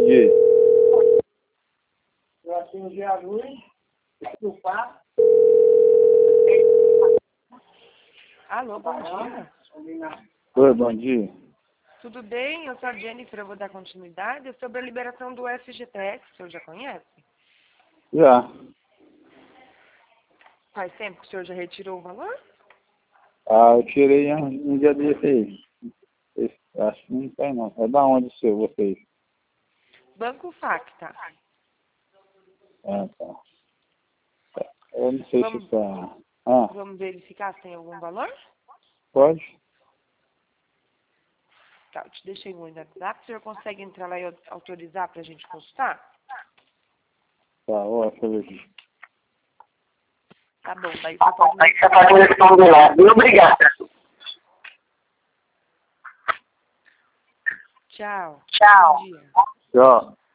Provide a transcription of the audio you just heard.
dia. Eu acendi a luz, estufar. Alô, bom dia. Oi, bom dia. Tudo bem? Eu sou a Jennifer, eu vou dar continuidade sobre a liberação do FGTS, o senhor já conhece? Já. Faz tempo que o senhor já retirou o valor? Eu tirei um dia desse aí. Acho que não tem não. É da onde o seu, vocês? Banco Facta. Tá. Eu não sei se tá... Vamos verificar se tem algum valor? Pode? Tá, eu te deixei um WhatsApp. O senhor consegue entrar lá e autorizar para a gente consultar? Tá, ó, deixa eu ver aqui. Tá bom, daí você pode... Você pode responder lá. Obrigada. Tchau. Tchau. Bom dia. Tchau.